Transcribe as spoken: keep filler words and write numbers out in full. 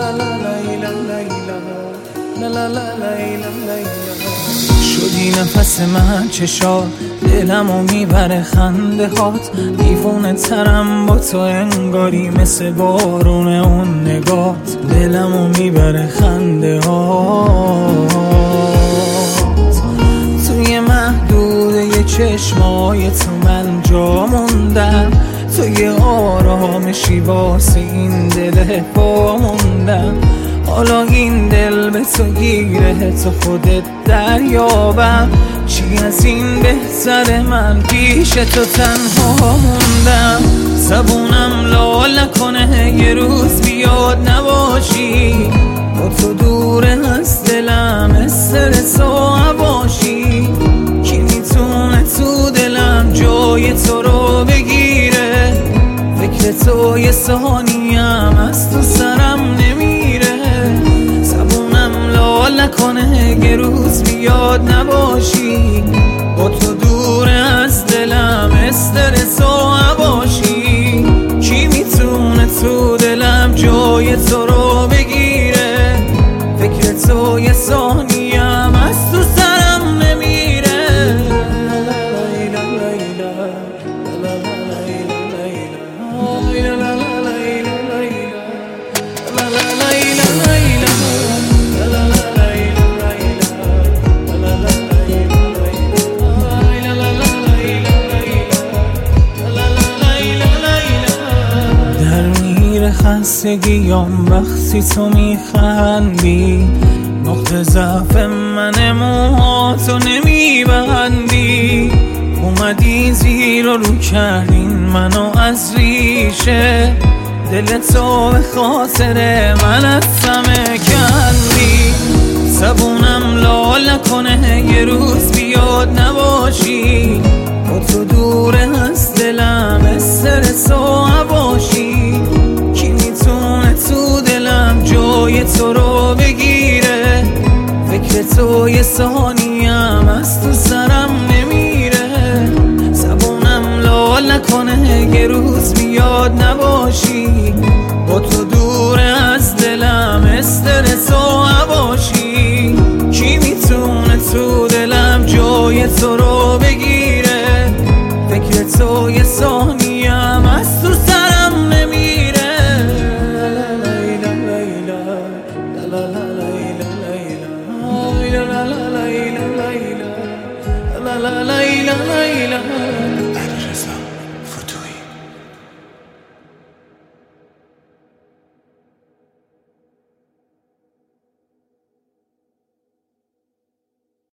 شدی نفس من چشات، دلمو میبره خنده هات، دیوونه ترم با تو انگاری مثل بارون اون نگات، دلمو میبره خنده هات. توی محدوده چشمای تو من جا موندم، توی آرامشی واسه این دل پا موندم. حالا این دل به تو گیره، تو خودت دریابم، چی از این بهتر من پیش تو تنها موندم. زبونم لال نکنه یه روز بیاد نباشی، با تو دور از دلم استرس و عباشی. کی میتونه تو دلم جای تو رو بگیره، فکر تو یه ثانیم از تو سرم نمیره. زبونم لال نکنه یه روز بیاد نباشی، با تو دور از دلم استرس و عباشی. کی میتونه تو دلم جای تو رو بگیره، فکر تو یه ثانیم از تو سرم نمیره. خستگیام وقتی تو میخندی، نقطه ضعف من موهاتو نمیبندی. اومدی زیر و رو کردین منو از ریشه، دل تو به خاطر من از سمه کندی. زبونم لال نکنه یه روز بیاد نباشی، با تو دور از دلم استرس و عباشی. تو دلم جای تو رو بگیره، فکر تو یه ثانیم از تو سرم نمیره. زبونم لال نکنه یه روز بیاد نباشی، با تو دور از دلم استرس و عباشی. کی میتونه تو دلم جای تو رو بگیره، فکر تو یه ثانیم